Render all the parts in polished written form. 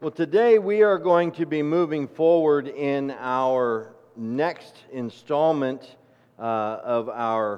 Well, today we are going to be moving forward in our next installment of our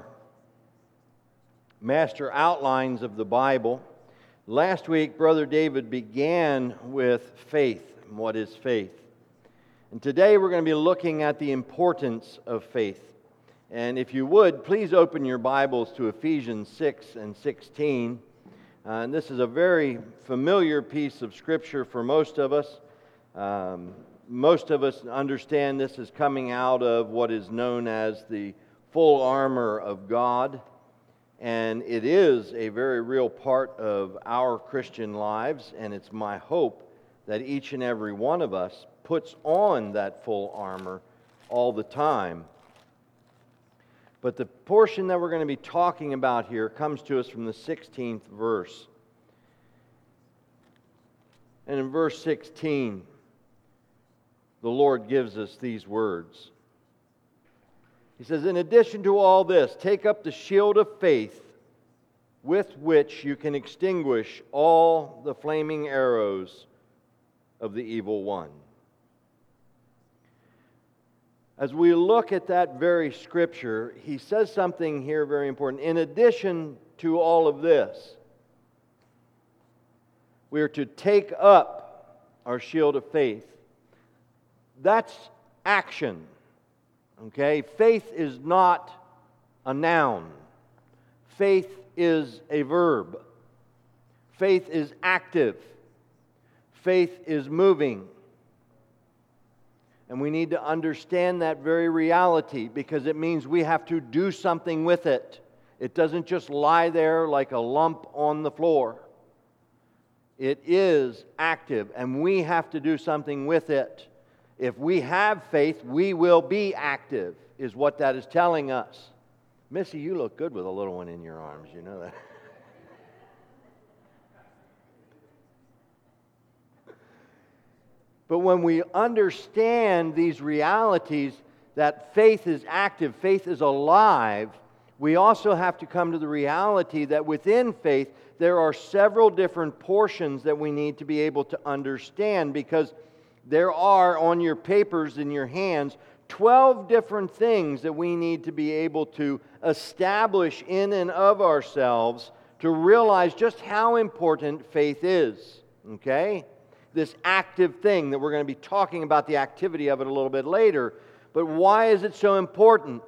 Master Outlines of the Bible. Last week, Brother David began with faith. What is faith? And today we're going to be looking at the importance of faith. And if you would, please open your Bibles to Ephesians 6 and 16. And this is a very familiar piece of Scripture for most of us. Most of us understand this is coming out of what is known as the full armor of God. And it is a very real part of our Christian lives. And it's my hope that each and every one of us puts on that full armor all the time. But the portion that we're going to be talking about here comes to us from the 16th verse. And in verse 16, the Lord gives us these words. He says, "In addition to all this, take up the shield of faith with which you can extinguish all the flaming arrows of the evil one." As we look at that very scripture, he says something here very important. In addition to all of this, we are to take up our shield of faith. That's action. Okay? Faith is not a noun. Faith is a verb. Faith is active. Faith is moving. And we need to understand that very reality because it means we have to do something with it. It doesn't just lie there like a lump on the floor. It is active, and we have to do something with it. If we have faith, we will be active, is what that is telling us. Missy, you look good with a little one in your arms, you know that. But when we understand these realities, that faith is active, faith is alive, we also have to come to the reality that within faith, there are several different portions that we need to be able to understand because there are, on your papers in your hands, 12 different things that we need to be able to establish in and of ourselves to realize just how important faith is. Okay? This active thing that we're going to be talking about the activity of it a little bit later. But why is it so important?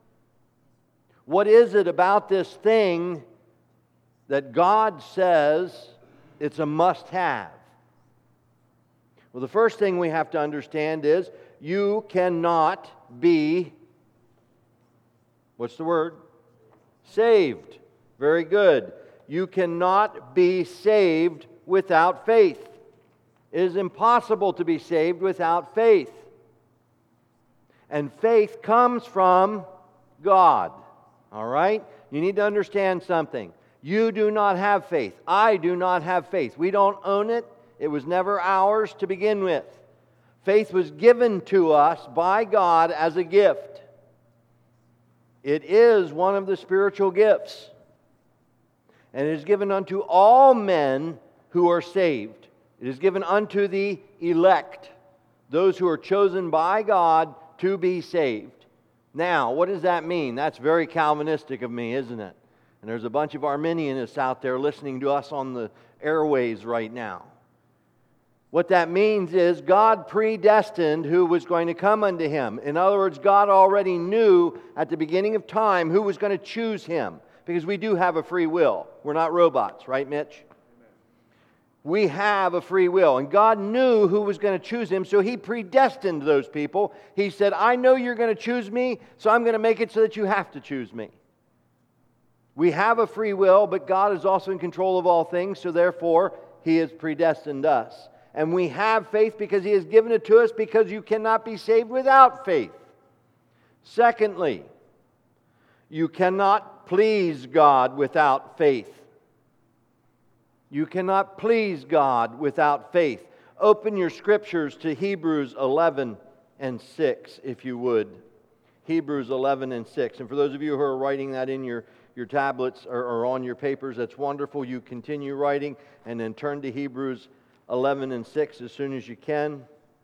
What is it about this thing that God says it's a must-have? Well, the first thing we have to understand is you cannot be, what's the word? Saved. Very good. You cannot be saved without faith. It is impossible to be saved without faith. And faith comes from God. All right? You need to understand something. You do not have faith. I do not have faith. We don't own it. It was never ours to begin with. Faith was given to us by God as a gift. It is one of the spiritual gifts. And it is given unto all men who are saved. It is given unto the elect, those who are chosen by God to be saved. Now, what does that mean? That's very Calvinistic of me, isn't it? And there's a bunch of Arminianists out there listening to us on the airways right now. What that means is God predestined who was going to come unto Him. In other words, God already knew at the beginning of time who was going to choose Him. Because we do have a free will. We're not robots, right, Mitch? We have a free will. And God knew who was going to choose Him, so He predestined those people. He said, I know you're going to choose me, so I'm going to make it so that you have to choose me. We have a free will, but God is also in control of all things, so therefore He has predestined us. And we have faith because He has given it to us because you cannot be saved without faith. Secondly, you cannot please God without faith. You cannot please God without faith. Open your scriptures to Hebrews 11 and 6, if you would. Hebrews 11 and 6. And for those of you who are writing that in your tablets or on your papers, that's wonderful. You continue writing and then turn to Hebrews 11 and 6 as soon as you can.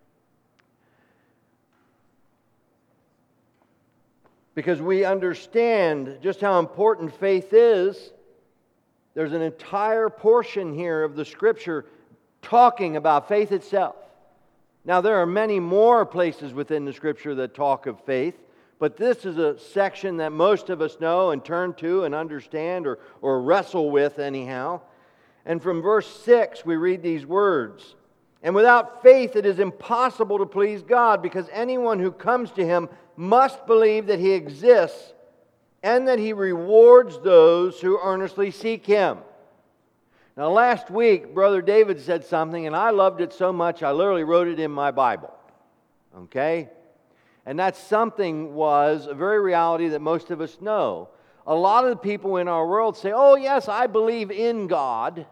Because we understand just how important faith is. There's an entire portion here of the Scripture talking about faith itself. Now, there are many more places within the Scripture that talk of faith, but this is a section that most of us know and turn to and understand or wrestle with anyhow. And from verse 6, we read these words, "And without faith it is impossible to please God, because anyone who comes to Him must believe that He exists and that He rewards those who earnestly seek Him." Now, last week, Brother David said something, and I loved it so much, I literally wrote it in my Bible. Okay? And that something was a very reality that most of us know. A lot of the people in our world say, "Oh, yes, I believe in God."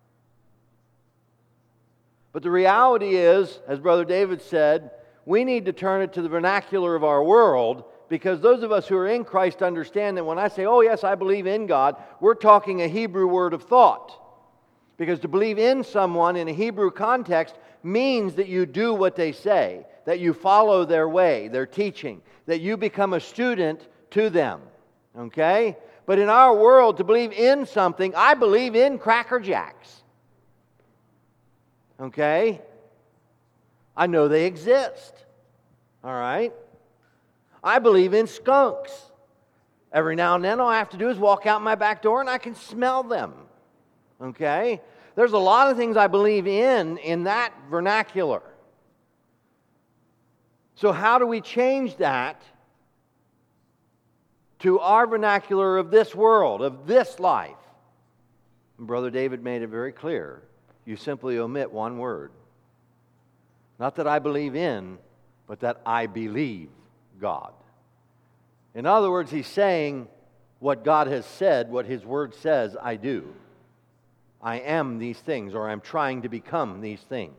But the reality is, as Brother David said, we need to turn it to the vernacular of our world, because those of us who are in Christ understand that when I say, "Oh, yes, I believe in God," we're talking a Hebrew word of thought. Because to believe in someone in a Hebrew context means that you do what they say, that you follow their way, their teaching, that you become a student to them. Okay? But in our world, to believe in something, I believe in Cracker Jacks. Okay? I know they exist. All right? I believe in skunks. Every now and then all I have to do is walk out my back door and I can smell them. Okay? There's a lot of things I believe in that vernacular. So how do we change that to our vernacular of this world, of this life? And Brother David made it very clear. You simply omit one word. Not that I believe in, but that I believe God. In other words, he's saying what God has said, what His Word says, I do. I am these things, or I'm trying to become these things.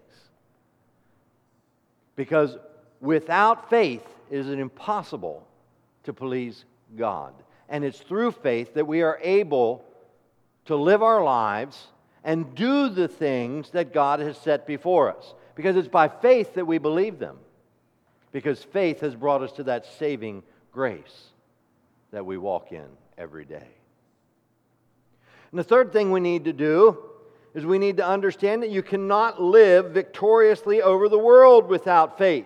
Because without faith, it is impossible to please God. And it's through faith that we are able to live our lives and do the things that God has set before us. Because it's by faith that we believe them. Because faith has brought us to that saving grace that we walk in every day. And the third thing we need to do is we need to understand that you cannot live victoriously over the world without faith.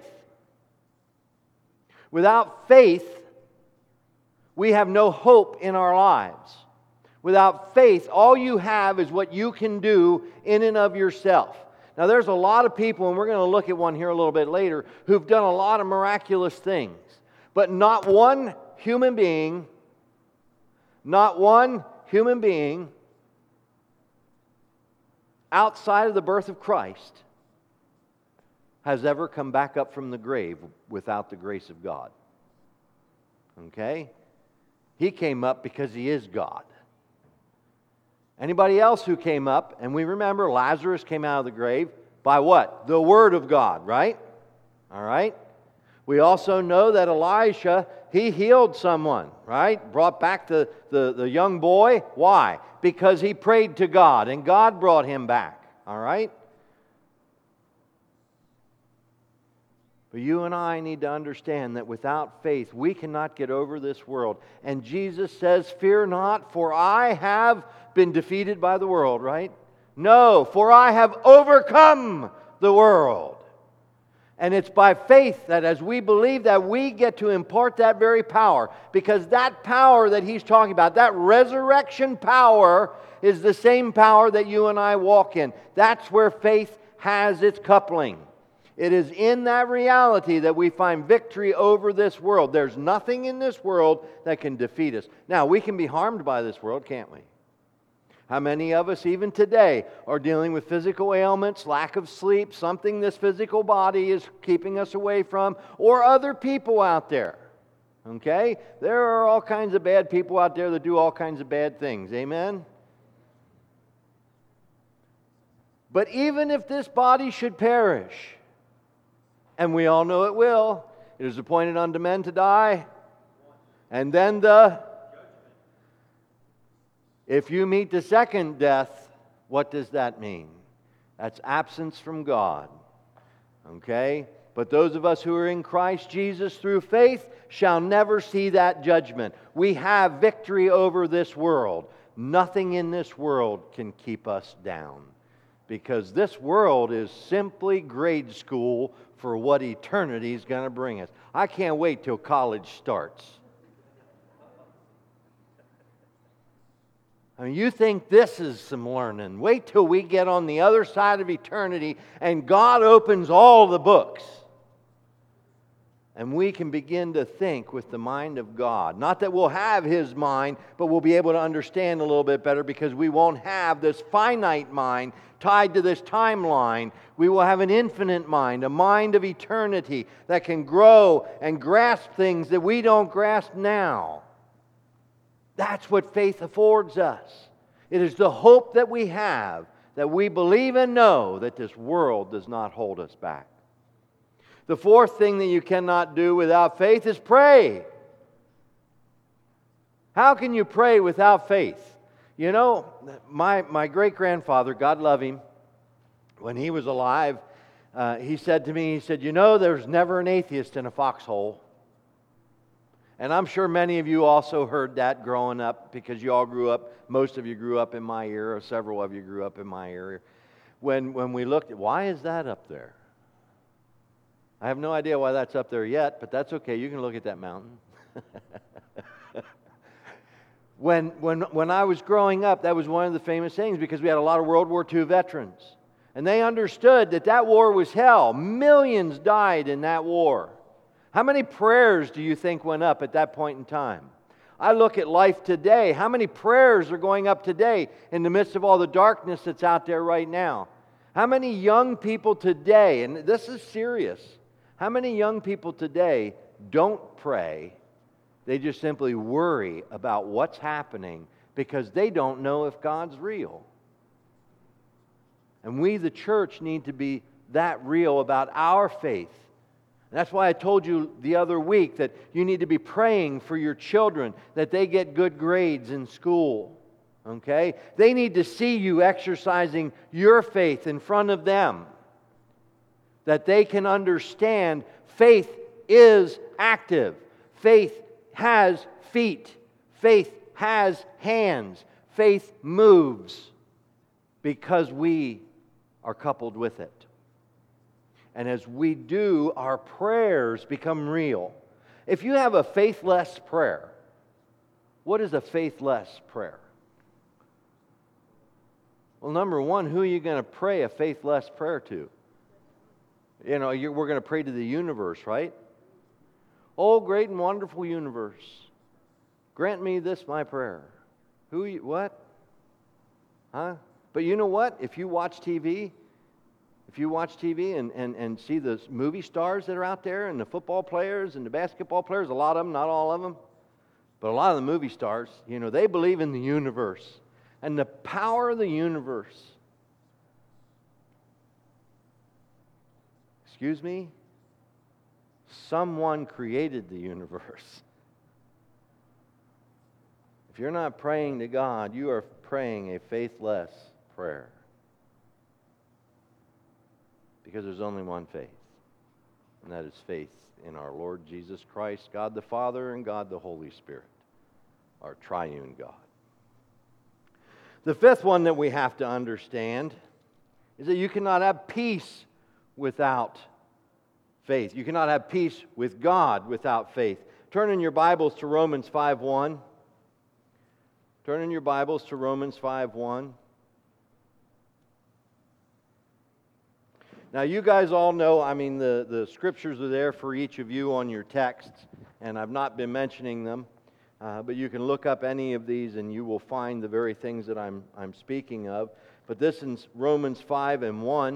Without faith, we have no hope in our lives. Without faith, all you have is what you can do in and of yourself. Now, there's a lot of people, and we're going to look at one here a little bit later, who've done a lot of miraculous things. But not one human being outside of the birth of Christ has ever come back up from the grave without the grace of God. Okay? He came up because He is God. Anybody else who came up, and we remember Lazarus came out of the grave by what? The Word of God, right? All right? We also know that Elisha, he healed someone, right? Brought back the young boy. Why? Because he prayed to God, and God brought him back. All right? But you and I need to understand that without faith, we cannot get over this world. And Jesus says, "Fear not, for I have been defeated by the world," right? No, for I have overcome the world. And it's by faith that as we believe that, we get to impart that very power. Because that power that He's talking about, that resurrection power, is the same power that you and I walk in. That's where faith has its coupling. It is in that reality that we find victory over this world. There's nothing in this world that can defeat us. Now, we can be harmed by this world, can't we? How many of us, even today, are dealing with physical ailments, lack of sleep, something this physical body is keeping us away from, or other people out there? Okay? There are all kinds of bad people out there that do all kinds of bad things. Amen? But even if this body should perish, and we all know it will, it is appointed unto men to die, and then if you meet the second death, what does that mean? That's absence from God. Okay? But those of us who are in Christ Jesus through faith shall never see that judgment. We have victory over this world. Nothing in this world can keep us down, because this world is simply grade school for what eternity is going to bring us. I can't wait till college starts. I mean, you think this is some learning. Wait till we get on the other side of eternity and God opens all the books. And we can begin to think with the mind of God. Not that we'll have His mind, but we'll be able to understand a little bit better, because we won't have this finite mind tied to this timeline. We will have an infinite mind, a mind of eternity that can grow and grasp things that we don't grasp now. That's what faith affords us. It is the hope that we have, that we believe and know that this world does not hold us back. The fourth thing that you cannot do without faith is pray. How can you pray without faith? You know, my great-grandfather, God love him, when he was alive, he said to me, he said, you know, there's never an atheist in a foxhole. And I'm sure many of you also heard that growing up, because you all grew up, most of you grew up in my era, or several of you grew up in my area. When we looked at, why is that up there? I have no idea why that's up there yet, but that's okay. You can look at that mountain. When I was growing up, that was one of the famous things, because we had a lot of World War II veterans. And they understood that that war was hell. Millions died in that war. How many prayers do you think went up at that point in time? I look at life today. How many prayers are going up today in the midst of all the darkness that's out there right now? How many young people today, and this is serious, how many young people today don't pray? They just simply worry about what's happening because they don't know if God's real. And we, the church, need to be that real about our faith. And that's why I told you the other week that you need to be praying for your children, that they get good grades in school. Okay? They need to see you exercising your faith in front of them, that they can understand faith is active. Faith has feet. Faith has hands. Faith moves because we are coupled with it. And as we do, our prayers become real. If you have a faithless prayer, what is a faithless prayer? Well, number one, who are you going to pray a faithless prayer to? You know, we're going to pray to the universe, right? Oh, great and wonderful universe, grant me this, my prayer. What? Huh? But you know what? If you watch TV and see the movie stars that are out there, and the football players and the basketball players, a lot of them, not all of them, but a lot of the movie stars, you know, they believe in the universe and the power of the universe. Excuse me? Someone created the universe. If you're not praying to God, you are praying a faithless prayer. Because there's only one faith, and that is faith in our Lord Jesus Christ, God the Father and God the Holy Spirit, our triune God. The fifth one that we have to understand is that you cannot have peace without faith. You cannot have peace with God without faith. Turn in your Bibles to Romans 5:1. Turn in your Bibles to Romans 5:1. Now, you guys all know, I mean, the scriptures are there for each of you on your texts, and I've not been mentioning them, but you can look up any of these and you will find the very things that I'm speaking of. But this is Romans 5:1.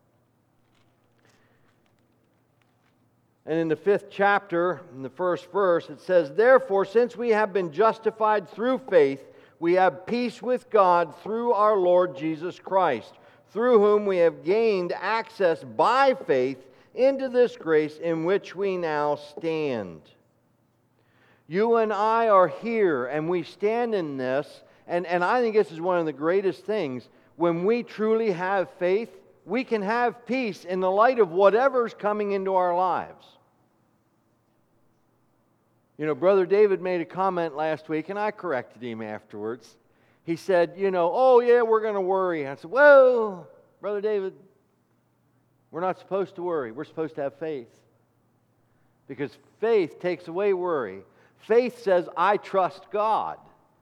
And in the 5th chapter, in the first verse, it says, "Therefore, since we have been justified through faith, we have peace with God through our Lord Jesus Christ, through whom we have gained access by faith into this grace in which we now stand." You and I are here, and we stand in this, and I think this is one of the greatest things. When we truly have faith, we can have peace in the light of whatever's coming into our lives. You know, Brother David made a comment last week, and I corrected him afterwards. He said, oh yeah, we're going to worry. I said, whoa, Brother David, we're not supposed to worry. We're supposed to have faith. Because faith takes away worry. Faith says, I trust God.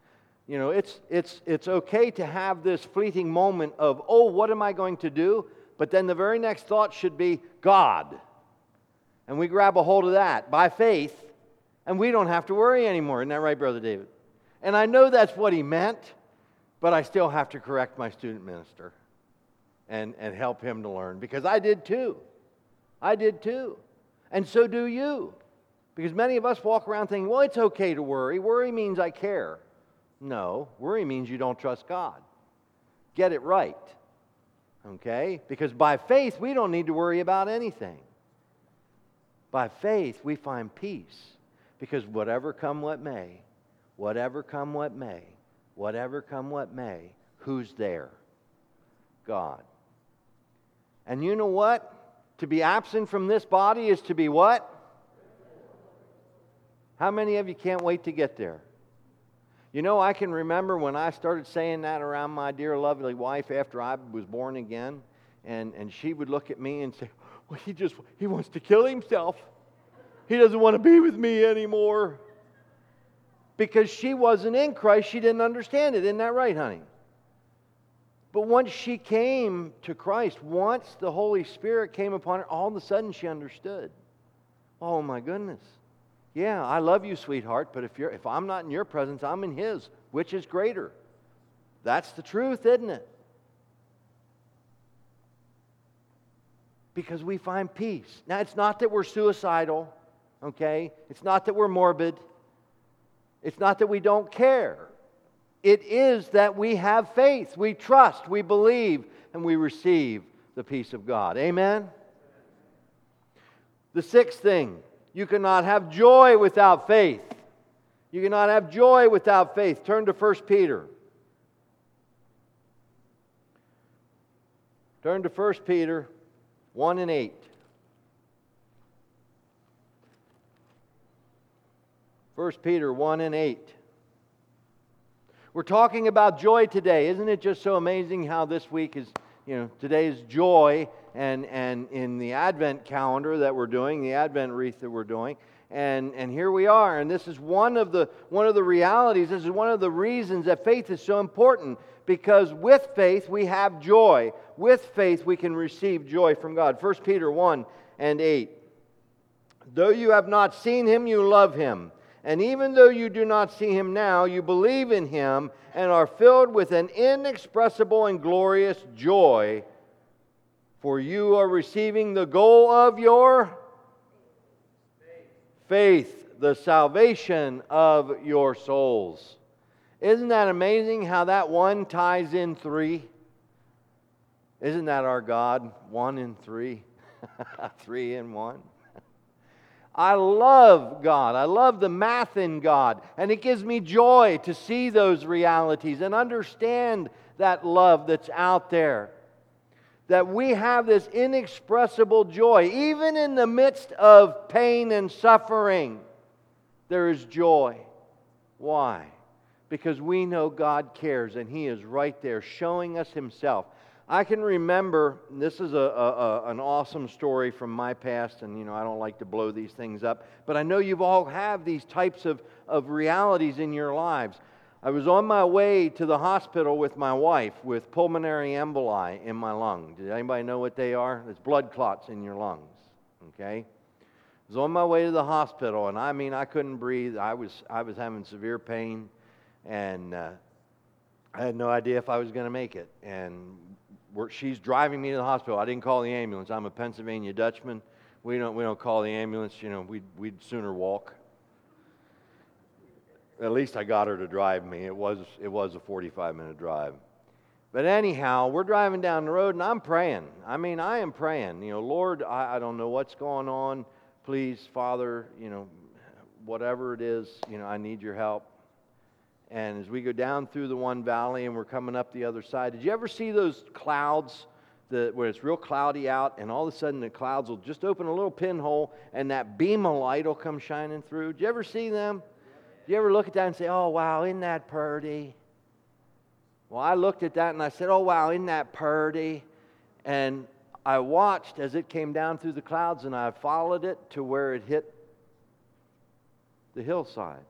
It's okay to have this fleeting moment of, oh, what am I going to do? But then the very next thought should be, God. And we grab a hold of that by faith, and we don't have to worry anymore. Isn't that right, Brother David? And I know that's what he meant, but I still have to correct my student minister and help him to learn, because I did too. I did too. And so do you. Because many of us walk around thinking, well, it's okay to worry. Worry means I care. No, worry means you don't trust God. Get it right. Okay? Because by faith, we don't need to worry about anything. By faith, we find peace. Because whatever come what may, whatever come what may, whatever come what may, who's there? God. And you know what? To be absent from this body is to be what? How many of you can't wait to get there? I can remember when I started saying that around my dear lovely wife after I was born again, and she would look at me and say, well, he wants to kill himself. He doesn't want to be with me anymore. Because she wasn't in Christ, she didn't understand it. Isn't that right, honey? But once she came to Christ, once the Holy Spirit came upon her, all of a sudden she understood. Oh my goodness. Yeah, I love you, sweetheart, but if I'm not in your presence, I'm in His. Which is greater? That's the truth, isn't it? Because we find peace. Now, it's not that we're suicidal, okay? It's not that we're morbid. It's not that we don't care. It is that we have faith, we trust, we believe, and we receive the peace of God. Amen? The sixth thing, you cannot have joy without faith. You cannot have joy without faith. Turn to 1 Peter. Turn to 1 Peter 1 and 8. 1 Peter 1 and 8. We're talking about joy today. Isn't it just so amazing how this week is, today's joy, and in the Advent calendar that we're doing, the Advent wreath that we're doing, and here we are. And this is one of the realities, this is one of the reasons that faith is so important, because with faith we have joy. With faith we can receive joy from God. 1 Peter 1 and 8. Though you have not seen Him, you love Him. And even though you do not see Him now, you believe in Him and are filled with an inexpressible and glorious joy, for you are receiving the goal of your faith, the salvation of your souls. Isn't that amazing how that one ties in three? Isn't that our God? 1 in 3. 3 in 1. I love God. I love the math in God. And it gives me joy to see those realities and understand that love that's out there. That we have this inexpressible joy. Even in the midst of pain and suffering, there is joy. Why? Because we know God cares and He is right there showing us Himself. I can remember, this is an awesome story from my past, and I don't like to blow these things up, but I know you've all have these types of realities in your lives. I was on my way to the hospital with my wife with pulmonary emboli in my lung. Did anybody know what they are? It's blood clots in your lungs, okay? I was on my way to the hospital, and I couldn't breathe. I was having severe pain, and I had no idea if I was going to make it. And she's driving me to the hospital. I didn't call the ambulance. I'm a Pennsylvania Dutchman. We don't call the ambulance. We'd sooner walk. At least I got her to drive me. It was a 45-minute drive. But anyhow, we're driving down the road, and I'm praying. I am praying. Lord, I don't know what's going on. Please, Father, whatever it is, I need your help. And as we go down through the one valley and we're coming up the other side, did you ever see those clouds where it's real cloudy out, and all of a sudden the clouds will just open a little pinhole, and that beam of light will come shining through. Do you ever see them? Do you ever look at that and say, oh, wow, isn't that pretty? Well, I looked at that and I said, oh, wow, isn't that pretty? And I watched as it came down through the clouds, and I followed it to where it hit the hillside.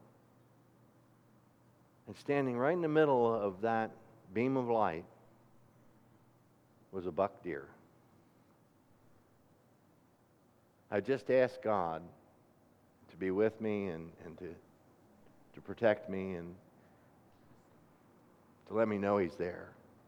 And standing right in the middle of that beam of light was a buck deer. I just asked God to be with me and to protect me and to let me know He's there.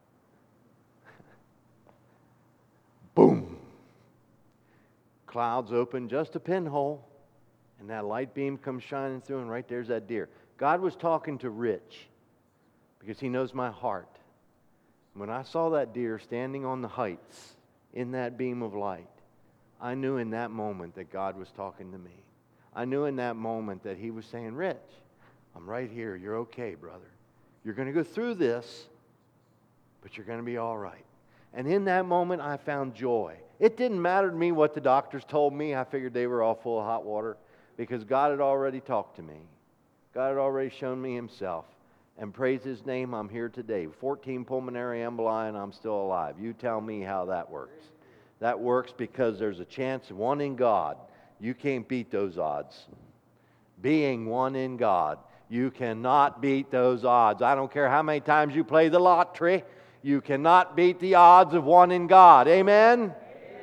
Boom! Clouds open just a pinhole, and that light beam comes shining through, and right there's that deer. God was talking to Rich because He knows my heart. When I saw that deer standing on the heights in that beam of light, I knew in that moment that God was talking to me. I knew in that moment that He was saying, Rich, I'm right here. You're okay, brother. You're going to go through this, but you're going to be all right. And in that moment, I found joy. It didn't matter to me what the doctors told me. I figured they were all full of hot water because God had already talked to me. God had already shown me Himself. And praise His name, I'm here today. 14 pulmonary emboli, and I'm still alive. You tell me how that works. That works because there's a chance of one in God. You can't beat those odds. Being one in God, you cannot beat those odds. I don't care how many times you play the lottery. You cannot beat the odds of one in God. Amen? Amen.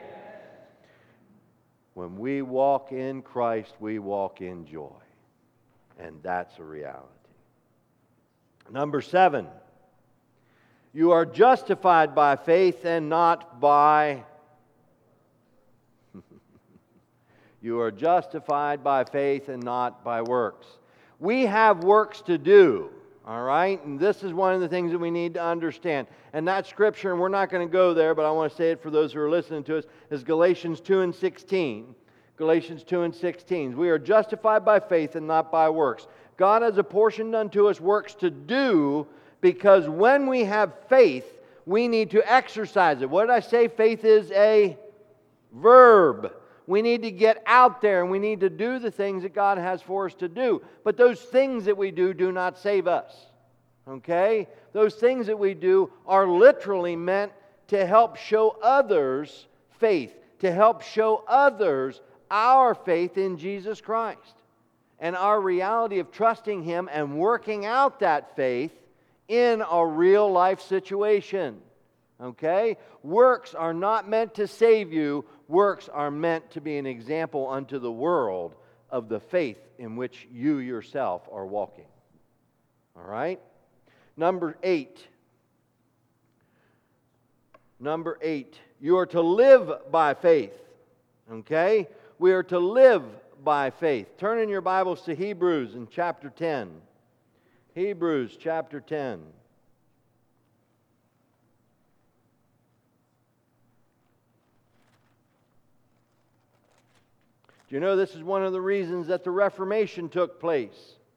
When we walk in Christ, we walk in joy. And that's a reality. Number 7, you are justified by faith and not by... You are justified by faith and not by works. We have works to do, all right? And this is one of the things that we need to understand. And that scripture, and we're not going to go there, but I want to say it for those who are listening to us, is Galatians 2:16. Galatians 2:16. We are justified by faith and not by works. God has apportioned unto us works to do because when we have faith, we need to exercise it. What did I say? Faith is a verb. We need to get out there and we need to do the things that God has for us to do. But those things that we do not save us. Okay? Those things that we do are literally meant to help show others faith, to help show others our faith in Jesus Christ and our reality of trusting Him and working out that faith in a real life situation. Okay? Works are not meant to save you. Works are meant to be an example unto the world of the faith in which you yourself are walking. All right? Number 8. Number 8. You are to live by faith. Okay? We are to live by faith. Turn in your Bibles to Hebrews in chapter 10. Hebrews chapter 10. Do you know this is one of the reasons that the Reformation took place?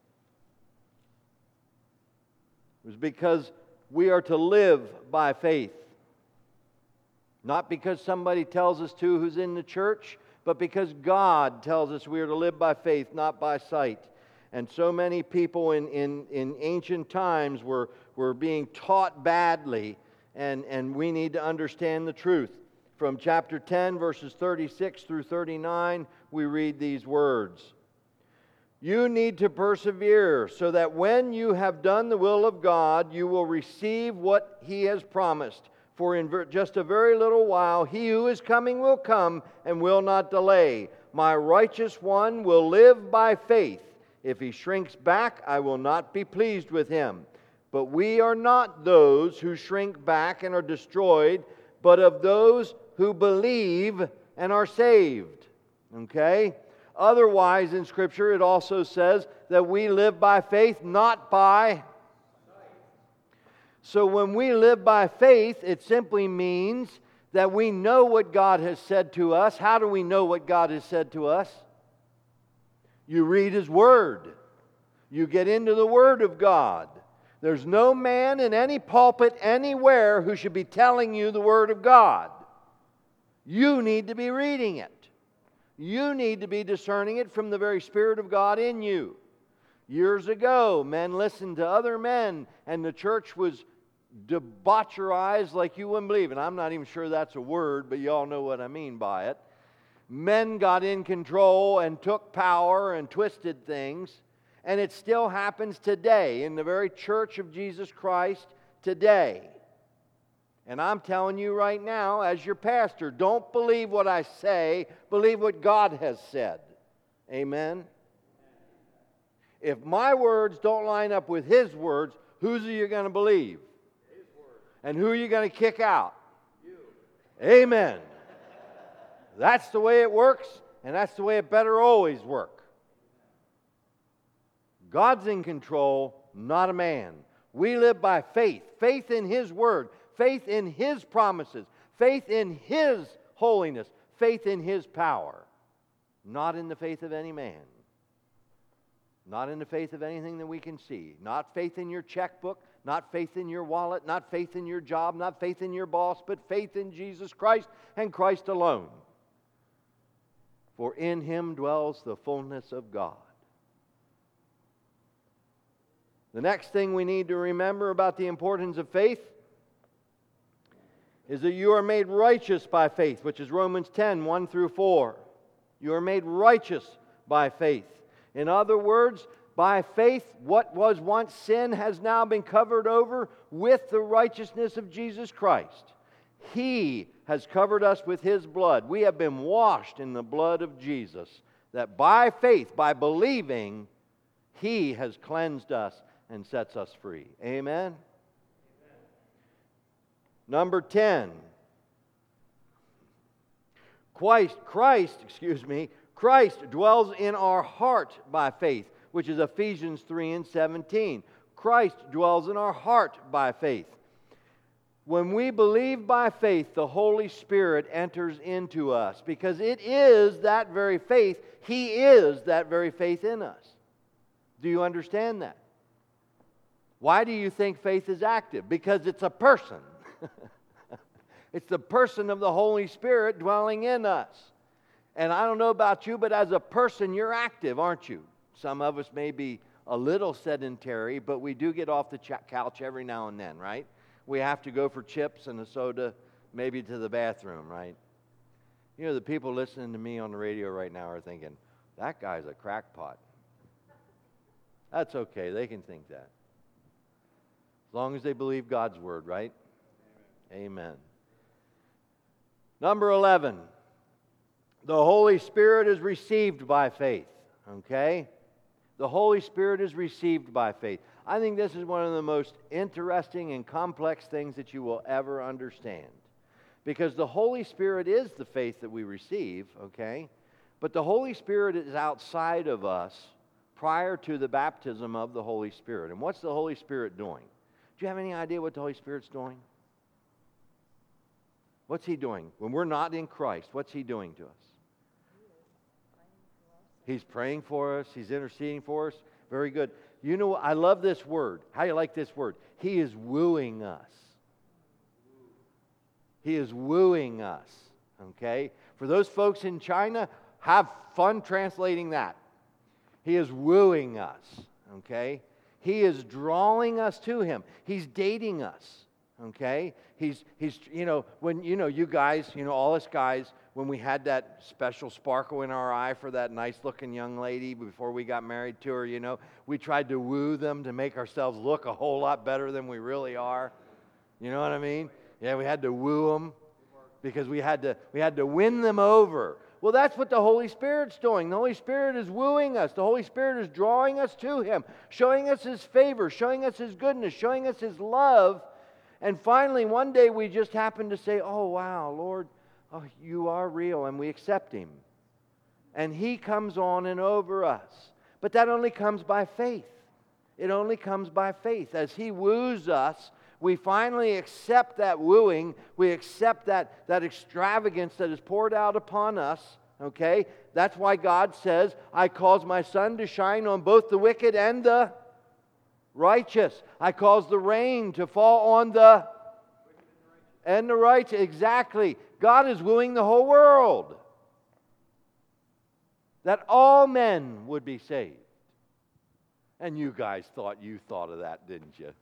It was because we are to live by faith. Not because somebody tells us to who's in the church, but because God tells us we are to live by faith, not by sight. And so many people in ancient times were being taught badly, and we need to understand the truth. From chapter 10, verses 36 through 39, we read these words. You need to persevere so that when you have done the will of God, you will receive what He has promised. For in just a very little while, He who is coming will come and will not delay. My righteous one will live by faith. If he shrinks back, I will not be pleased with him. But we are not those who shrink back and are destroyed, but of those who believe and are saved. Okay? Otherwise, in Scripture, it also says that we live by faith, not by sight. So when we live by faith, it simply means that we know what God has said to us. How do we know what God has said to us? You read His Word. You get into the Word of God. There's no man in any pulpit anywhere who should be telling you the Word of God. You need to be reading it. You need to be discerning it from the very Spirit of God in you. Years ago, men listened to other men, and the church was debaucherized like you wouldn't believe. And I'm not even sure that's a word, but you all know what I mean by it. Men got in control and took power and twisted things. And it still happens today in the very church of Jesus Christ today. And I'm telling you right now, as your pastor, don't believe what I say, believe what God has said. Amen? If my words don't line up with His words, whose are you going to believe? His word. And who are you going to kick out? You. Amen. That's the way it works, and that's the way it better always work. God's in control, not a man. We live by faith. Faith in His Word. Faith in His promises. Faith in His holiness. Faith in His power. Not in the faith of any man. Not in the faith of anything that we can see. Not faith in your checkbook. Not faith in your wallet. Not faith in your job. Not faith in your boss. But faith in Jesus Christ and Christ alone. For in Him dwells the fullness of God. The next thing we need to remember about the importance of faith is that you are made righteous by faith, which is Romans 10, 1 through 4. You are made righteous by faith. In other words, by faith, what was once sin has now been covered over with the righteousness of Jesus Christ. He has covered us with His blood. We have been washed in the blood of Jesus, that by faith, by believing, He has cleansed us and sets us free. Amen? Number 10. Christ dwells in our heart by faith, which is Ephesians 3 and 17. Christ dwells in our heart by faith. When we believe by faith, the Holy Spirit enters into us because it is that very faith. He is that very faith in us. Do you understand that? Why do you think faith is active? Because it's a person. It's the person of the Holy Spirit dwelling in us. And I don't know about you, but as a person, you're active, aren't you? Some of us may be a little sedentary, but we do get off the couch every now and then, right? We have to go for chips and a soda, maybe to the bathroom, right? You know, the people listening to me on the radio right now are thinking, that guy's a crackpot. That's okay. They can think that. As long as they believe God's word, right? Amen. Number 11. The Holy Spirit is received by faith. Okay? The Holy Spirit is received by faith. I think this is one of the most interesting and complex things that you will ever understand. Because the Holy Spirit is the faith that we receive, okay? But the Holy Spirit is outside of us prior to the baptism of the Holy Spirit. And what's the Holy Spirit doing? Do you have any idea what the Holy Spirit's doing? What's He doing? When we're not in Christ, what's He doing to us? He's praying for us. He's interceding for us. Very good. You know, I love this word. How do you like this word? He is wooing us. He is wooing us. Okay? For those folks in China, have fun translating that. He is wooing us. Okay? He is drawing us to Him. He's dating us. Okay? He's you know, when, you know, you guys, you know, all us guys, when we had that special sparkle in our eye for that nice-looking young lady before we got married to her, you know, we tried to woo them to make ourselves look a whole lot better than we really are. You know what I mean? Yeah, we had to woo them because we had to win them over. Well, that's what the Holy Spirit's doing. The Holy Spirit is wooing us. The Holy Spirit is drawing us to Him, showing us His favor, showing us His goodness, showing us His love. And finally, one day we just happen to say, oh, wow, Lord, oh, You are real, and we accept Him. And He comes on and over us. But that only comes by faith. It only comes by faith. As He woos us, we finally accept that wooing. We accept that extravagance that is poured out upon us. Okay? That's why God says, I cause my sun to shine on both the wicked and the righteous. I cause the rain to fall on the And the righteous, exactly. God is wooing the whole world. That all men would be saved. And you guys thought of that, didn't you?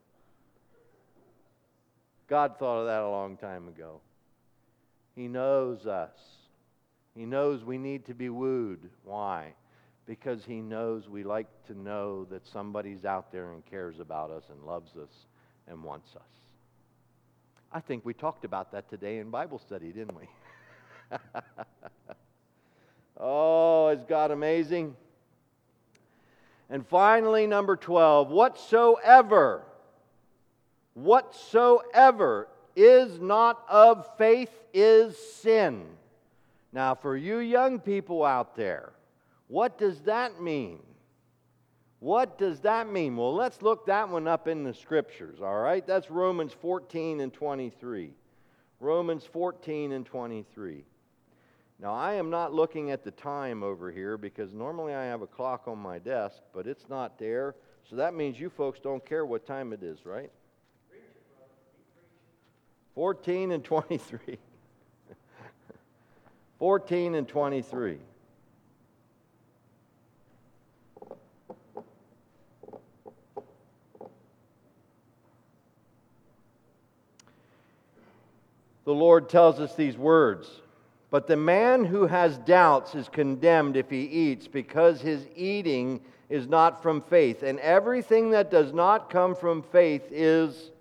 God thought of that a long time ago. He knows us. He knows we need to be wooed. Why? Because He knows we like to know that somebody's out there and cares about us and loves us and wants us. I think we talked about that today in Bible study, didn't we? Oh, is God amazing? And finally, number 12, whatsoever is not of faith is sin. Now, for you young people out there, what does that mean? What does that mean? Well, let's look that one up in the Scriptures, all right? That's Romans 14 and 23. Romans 14 and 23. Now, I am not looking at the time over here because normally I have a clock on my desk, but it's not there. So that means you folks don't care what time it is, right? 14 and 23. 14 and 23. The Lord tells us these words. But the man who has doubts is condemned if he eats, because his eating is not from faith. And everything that does not come from faith is...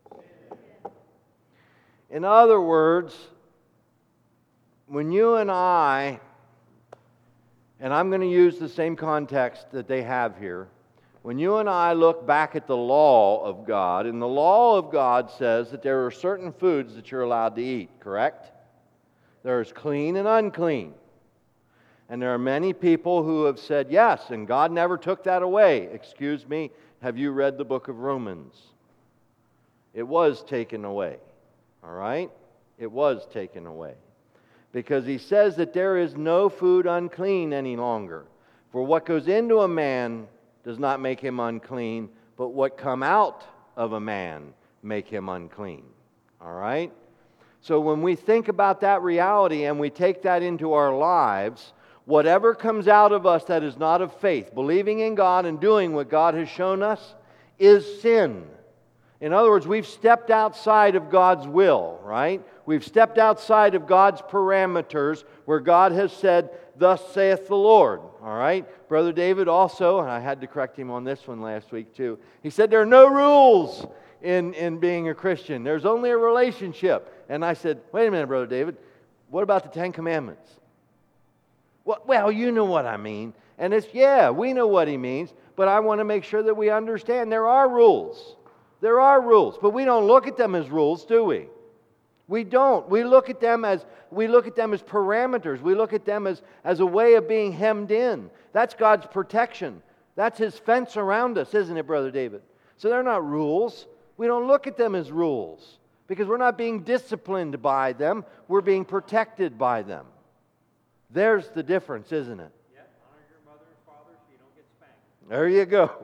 In other words, when you and I'm going to use the same context that they have here, when you and I look back at the law of God, and the law of God says that there are certain foods that you're allowed to eat, correct? There's clean and unclean. And there are many people who have said yes, and God never took that away. Excuse me, have you read the book of Romans? It was taken away. All right? It was taken away. Because he says that there is no food unclean any longer. For what goes into a man does not make him unclean, but what come out of a man make him unclean. All right? So when we think about that reality and we take that into our lives, whatever comes out of us that is not of faith, believing in God and doing what God has shown us, is sin. In other words, we've stepped outside of God's will, right? We've stepped outside of God's parameters where God has said, "Thus saith the Lord." All right? Brother David also, and I had to correct him on this one last week too, he said there are no rules in being a Christian. There's only a relationship. And I said, wait a minute, Brother David, what about the Ten Commandments? Well, you know what I mean. And it's, yeah, we know what he means, but I want to make sure that we understand there are rules. There are rules, but we don't look at them as rules, do we? We don't. We look at them as parameters. We look at them as a way of being hemmed in. That's God's protection. That's His fence around us, isn't it, Brother David? So they're not rules. We don't look at them as rules because we're not being disciplined by them. We're being protected by them. There's the difference, isn't it? Yeah, honor your mother and father so you don't get spanked. There you go.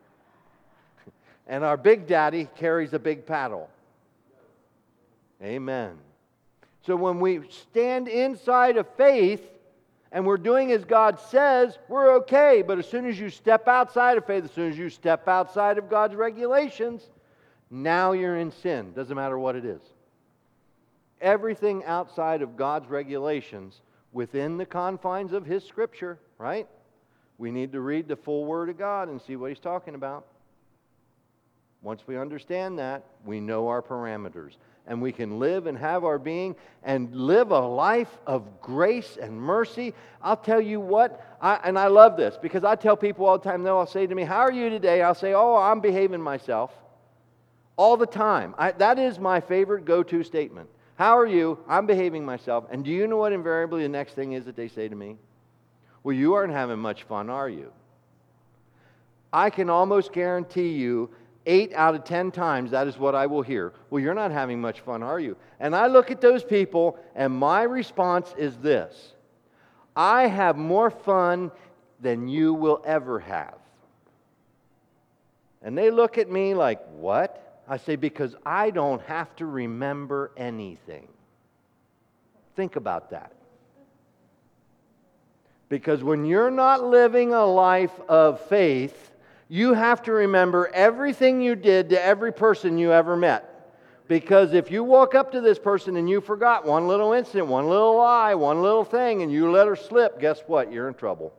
And our big daddy carries a big paddle. Amen. So when we stand inside of faith and we're doing as God says, we're okay. But as soon as you step outside of faith, as soon as you step outside of God's regulations, now you're in sin. Doesn't matter what it is. Everything outside of God's regulations within the confines of His Scripture, right? We need to read the full Word of God and see what He's talking about. Once we understand that, we know our parameters. And we can live and have our being and live a life of grace and mercy. I'll tell you what, and I love this because I tell people all the time, they'll say to me, "How are you today?" I'll say, "Oh, I'm behaving myself." All the time. That is my favorite go-to statement. "How are you?" "I'm behaving myself." And do you know what invariably the next thing is that they say to me? "Well, you aren't having much fun, are you?" I can almost guarantee you 8 out of 10 times that is what I will hear. "Well, you're not having much fun, are you?" And I look at those people and my response is this: I have more fun than you will ever have. And they look at me like, "What?" I say, because I don't have to remember anything. Think about that. Because when you're not living a life of faith, you have to remember everything you did to every person you ever met. Because if you walk up to this person and you forgot one little incident, one little lie, one little thing, and you let her slip, guess what? You're in trouble.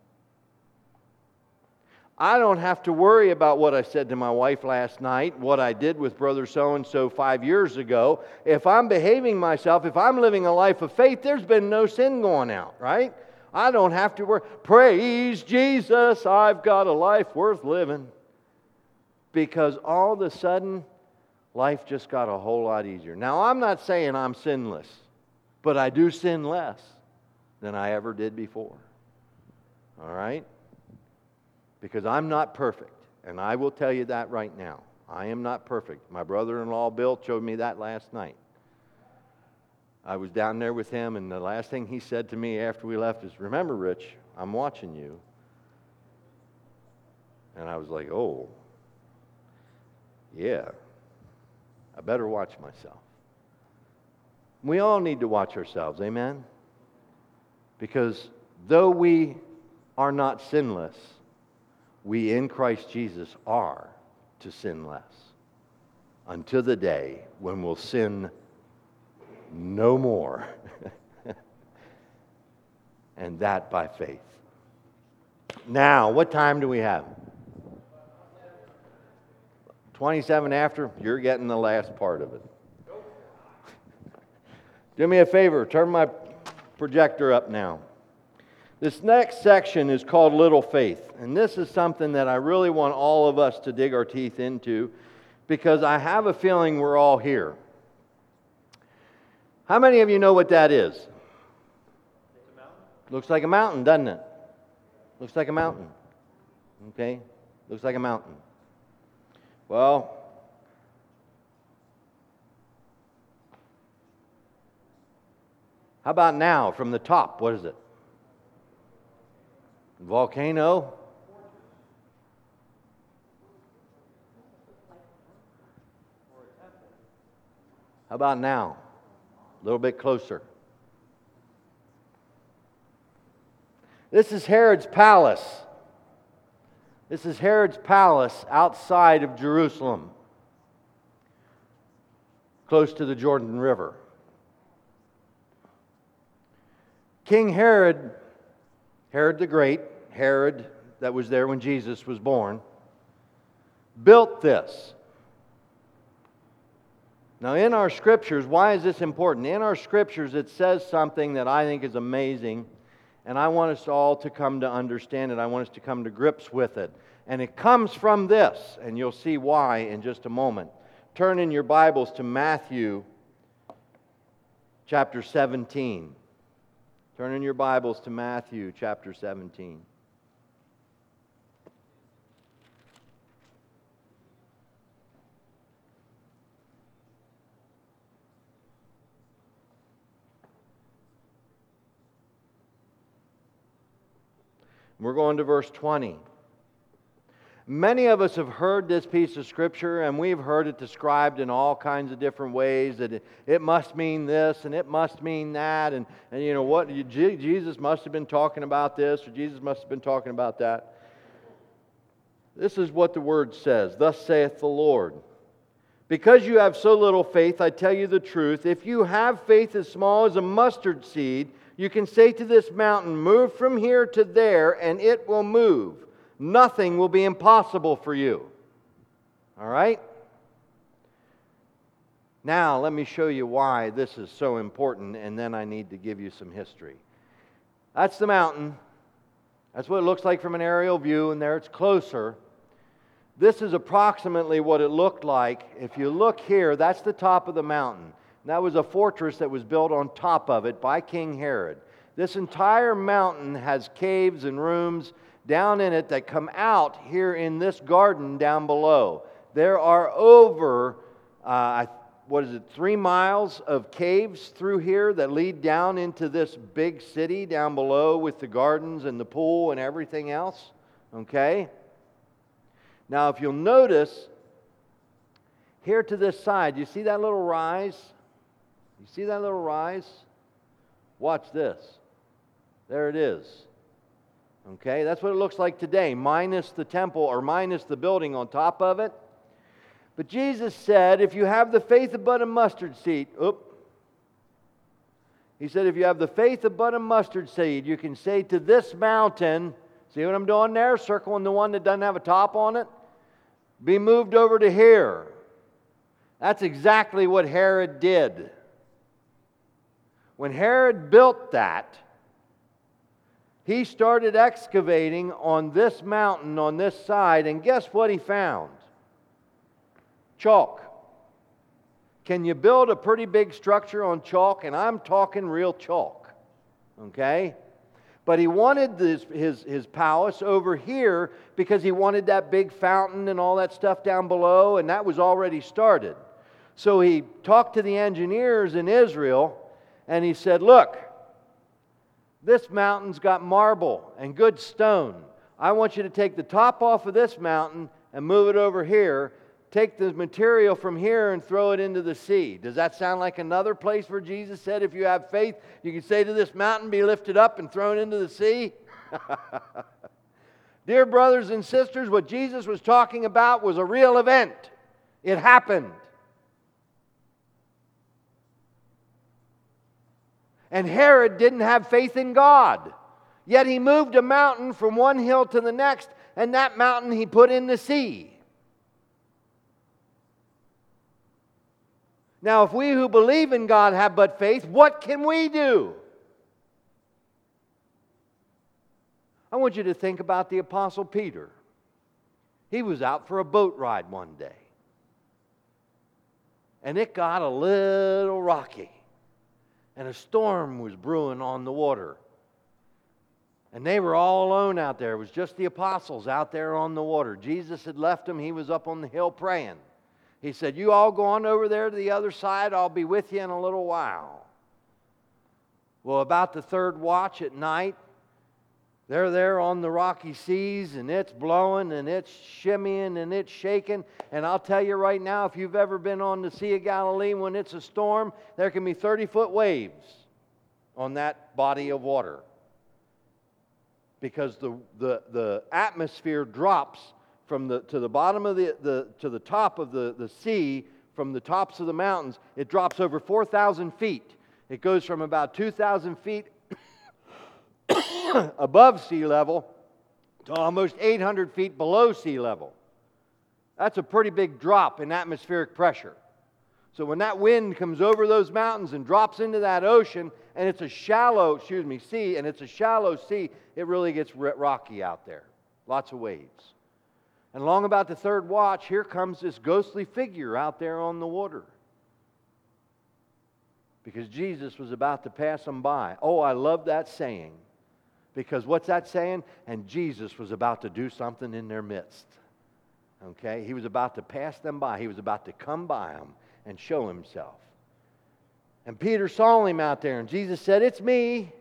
I don't have to worry about what I said to my wife last night, what I did with brother so-and-so 5 years ago. If I'm behaving myself, if I'm living a life of faith, there's been no sin going out, right? I don't have to worry. Praise Jesus, I've got a life worth living. Because all of a sudden, life just got a whole lot easier. Now, I'm not saying I'm sinless, but I do sin less than I ever did before. All right? Because I'm not perfect, and I will tell you that right now. I am not perfect. My brother-in-law, Bill, showed me that last night. I was down there with him, and the last thing he said to me after we left is, "Remember, Rich, I'm watching you." And I was like, oh, yeah, I better watch myself. We all need to watch ourselves, amen? Because though we are not sinless, we in Christ Jesus are to sin less until the day when we'll sin no more. And that by faith. Now, what time do we have? 27 after? You're getting the last part of it. Do me a favor, turn my projector up now. This next section is called Little Faith, and this is something that I really want all of us to dig our teeth into, because I have a feeling we're all here. How many of you know what that is? It's a mountain. Looks like a mountain, doesn't it? Looks like a mountain. Okay? Looks like a mountain. Well, how about now from the top? What is it? Volcano? How about now? A little bit closer. This is Herod's palace. This is Herod's palace outside of Jerusalem, close to the Jordan River. King Herod, Herod the Great, Herod that was there when Jesus was born, built this. Now in our scriptures, why is this important? In our scriptures it says something that I think is amazing, and I want us all to come to understand it. I want us to come to grips with it. And it comes from this, and you'll see why in just a moment. Turn in your Bibles to Matthew chapter 17. Turn in your Bibles to Matthew chapter 17. We're going to verse 20. Many of us have heard this piece of Scripture, and we've heard it described in all kinds of different ways, that it must mean this, and it must mean that, and you know what, Jesus must have been talking about this, or Jesus must have been talking about that. This is what the Word says, "Thus saith the Lord, because you have so little faith, I tell you the truth, if you have faith as small as a mustard seed, you can say to this mountain, 'Move from here to there,' and it will move. Nothing will be impossible for you." All right? Now, let me show you why this is so important, and then I need to give you some history. That's the mountain. That's what it looks like from an aerial view, and there it's closer. This is approximately what it looked like. If you look here, that's the top of the mountain. That was a fortress that was built on top of it by King Herod. This entire mountain has caves and rooms down in it that come out here in this garden down below. There are over, 3 miles of caves through here that lead down into this big city down below with the gardens and the pool and everything else. Okay? Now, if you'll notice, here to this side. You see that little rise? You see that little rise? Watch this. There it is. Okay, that's what it looks like today, minus the temple or minus the building on top of it. But Jesus said, if you have the faith of but a mustard seed, He said, if you have the faith of but a mustard seed, you can say to this mountain, see what I'm doing there? Circling the one that doesn't have a top on it. Be moved over to here. That's exactly what Herod did. When Herod built that, he started excavating on this mountain, on this side, and guess what he found? Chalk. Can you build a pretty big structure on chalk? And I'm talking real chalk. Okay? But he wanted his palace over here because he wanted that big fountain and all that stuff down below, and that was already started. So he talked to the engineers in Israel, and he said, look, this mountain's got marble and good stone. I want you to take the top off of this mountain and move it over here. Take the material from here and throw it into the sea. Does that sound like another place where Jesus said, if you have faith, you can say to this mountain, be lifted up and thrown into the sea? Dear brothers and sisters, what Jesus was talking about was a real event. It happened. And Herod didn't have faith in God. Yet he moved a mountain from one hill to the next, and that mountain he put in the sea. Now, if we who believe in God have but faith, what can we do? I want you to think about the Apostle Peter. He was out for a boat ride one day. And it got a little rocky. And a storm was brewing on the water. And they were all alone out there. It was just the apostles out there on the water. Jesus had left them. He was up on the hill praying. He said, you all go on over there to the other side. I'll be with you in a little while. Well, about the third watch at night, they're there on the rocky seas, and it's blowing, and it's shimmying, and it's shaking. And I'll tell you right now, if you've ever been on the Sea of Galilee when it's a storm, there can be 30-foot waves on that body of water. Because the atmosphere drops from to the bottom of to the top of the sea, from the tops of the mountains. It drops over 4,000 feet. It goes from about 2,000 feet above sea level to almost 800 feet below sea level. That's a pretty big drop in atmospheric pressure. So when that wind comes over those mountains and drops into that ocean, and it's a shallow, sea, and it's a shallow sea, it really gets rocky out there. Lots of waves. And along about the third watch, here comes this ghostly figure out there on the water. Because Jesus was about to pass them by. Oh, I love that saying. Because what's that saying? And Jesus was about to do something in their midst. Okay? He was about to pass them by. He was about to come by them and show himself. And Peter saw him out there, and Jesus said, it's me.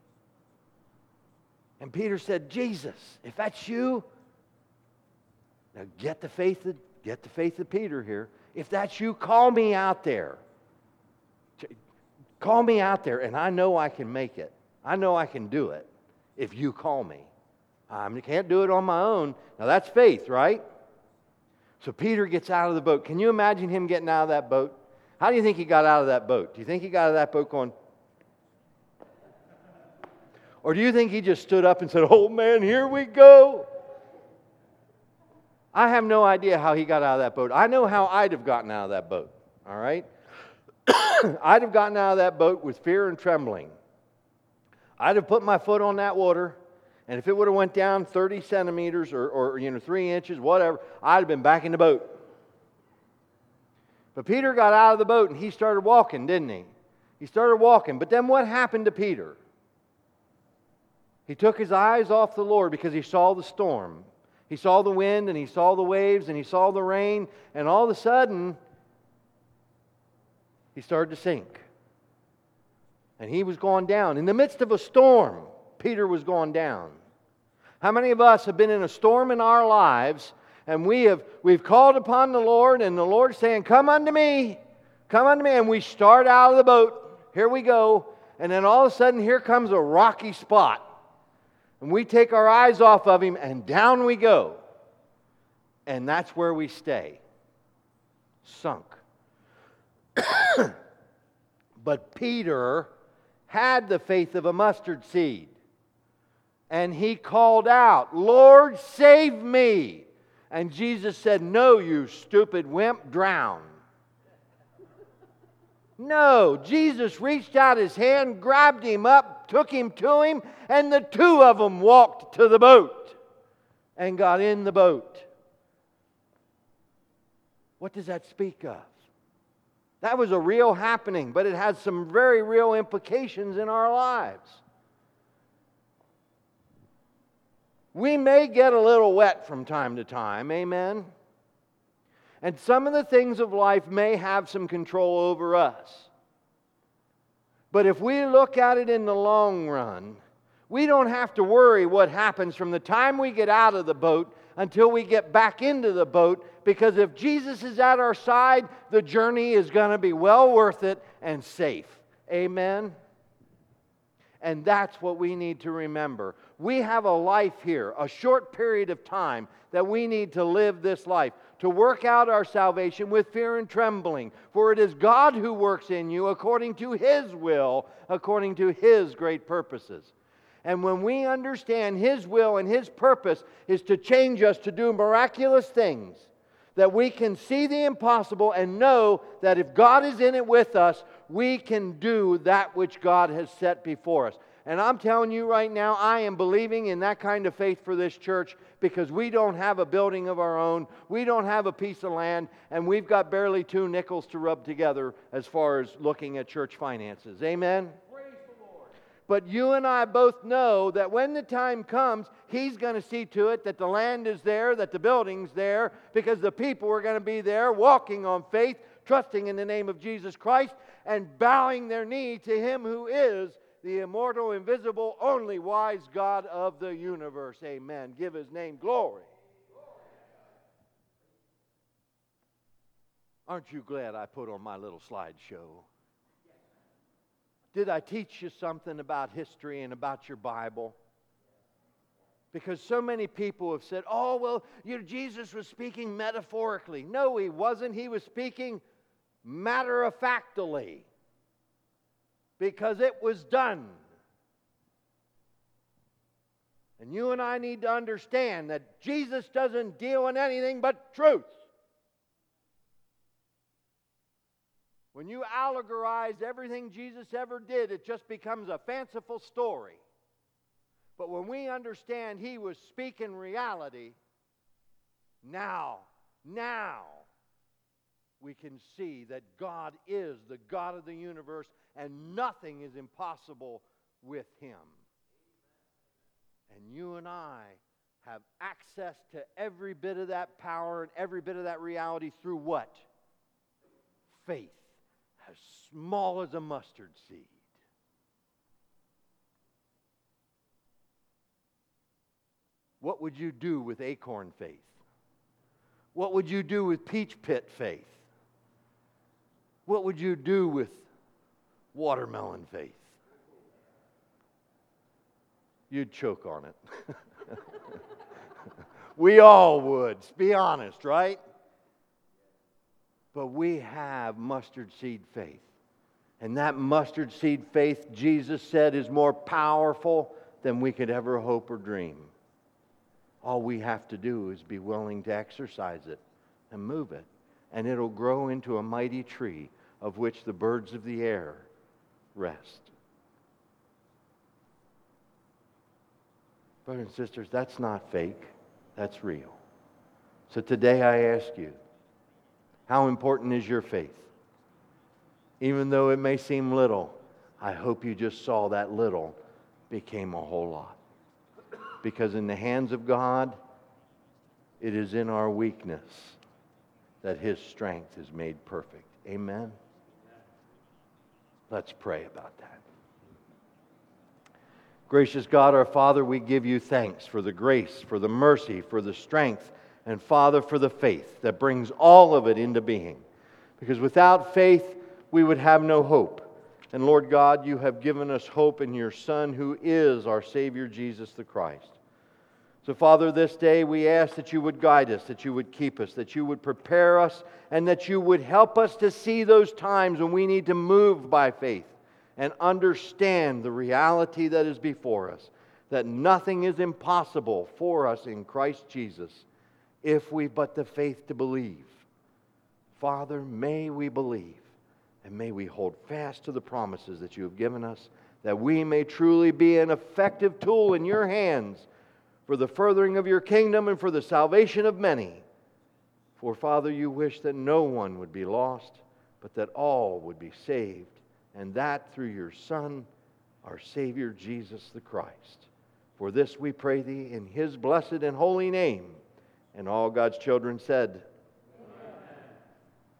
And Peter said, Jesus, if that's you, now get the faith of Peter here. If that's you, call me out there. Call me out there, and I know I can make it. I know I can do it if you call me. I can't do it on my own. Now that's faith, right? So Peter gets out of the boat. Can you imagine him getting out of that boat? How do you think he got out of that boat? Do you think he got out of that boat going... Or do you think he just stood up and said, oh man, here we go? I have no idea how he got out of that boat. I know how I'd have gotten out of that boat. All right? I'd have gotten out of that boat with fear and trembling. I'd have put my foot on that water, and if it would have went down 30 centimeters or 3 inches, whatever, I'd have been back in the boat. But Peter got out of the boat and he started walking, didn't he? He started walking. But then what happened to Peter? He took his eyes off the Lord because he saw the storm. He saw the wind and he saw the waves and he saw the rain, and all of a sudden he started to sink. And he was going down. In the midst of a storm, Peter was going down. How many of us have been in a storm in our lives And we've called upon the Lord, and the Lord's saying, come unto me, and we start out of the boat. Here we go. And then all of a sudden, here comes a rocky spot. And we take our eyes off of Him, and down we go. And that's where we stay. Sunk. But Peter had the faith of a mustard seed. And he called out, Lord, save me. And Jesus said, no, you stupid wimp, drown. No, Jesus reached out His hand, grabbed him up, took him to Him, and the two of them walked to the boat and got in the boat. What does that speak of? That was a real happening, but it has some very real implications in our lives. We may get a little wet from time to time, amen? And some of the things of life may have some control over us. But if we look at it in the long run, we don't have to worry what happens from the time we get out of the boat until we get back into the boat, because if Jesus is at our side, the journey is going to be well worth it and safe. Amen? And that's what we need to remember. We have a life here, a short period of time that we need to live this life, to work out our salvation with fear and trembling. For it is God who works in you according to His will, according to His great purposes. And when we understand His will and His purpose is to change us to do miraculous things, that we can see the impossible and know that if God is in it with us, we can do that which God has set before us. And I'm telling you right now, I am believing in that kind of faith for this church, because we don't have a building of our own, we don't have a piece of land, and we've got barely 2 nickels to rub together as far as looking at church finances. Amen? Praise the Lord. But you and I both know that when the time comes, He's going to see to it that the land is there, that the building's there, because the people are going to be there walking on faith, trusting in the name of Jesus Christ, and bowing their knee to Him who is the immortal, invisible, only wise God of the universe. Amen. Give His name glory. Aren't you glad I put on my little slideshow? Did I teach you something about history and about your Bible? Because so many people have said, oh, well, Jesus was speaking metaphorically. No, He wasn't. He was speaking matter-of-factly. Because it was done. And you and I need to understand that Jesus doesn't deal in anything but truth. When you allegorize everything Jesus ever did, it just becomes a fanciful story. But when we understand He was speaking reality, now, we can see that God is the God of the universe, and nothing is impossible with Him. And you and I have access to every bit of that power and every bit of that reality through what? Faith, as small as a mustard seed. What would you do with acorn faith? What would you do with peach pit faith? What would you do with watermelon faith? You'd choke on it. We all would, be honest, right? But we have mustard seed faith. And that mustard seed faith, Jesus said, is more powerful than we could ever hope or dream. All we have to do is be willing to exercise it and move it. And it'll grow into a mighty tree of which the birds of the air rest. Brothers and sisters, that's not fake. That's real. So today I ask you, how important is your faith? Even though it may seem little, I hope you just saw that little became a whole lot. Because in the hands of God, it is in our weakness that His strength is made perfect. Amen? Let's pray about that. Gracious God, our Father, we give You thanks for the grace, for the mercy, for the strength, And Father, for the faith that brings all of it into being. Because without faith, we would have no hope. And Lord God, you have given us hope in your Son, who is our Savior, Jesus the Christ. So Father, this day we ask that you would guide us, that you would keep us, that you would prepare us, and that you would help us to see those times when we need to move by faith and understand the reality that is before us, that nothing is impossible for us in Christ Jesus if we've but the faith to believe. Father, may we believe, and may we hold fast to the promises that you have given us, that we may truly be an effective tool in your hands for the furthering of your kingdom and for the salvation of many. For, Father, you wish that no one would be lost, but that all would be saved, and that through your Son, our Savior, Jesus the Christ. For this we pray thee in his blessed and holy name. And all God's children said,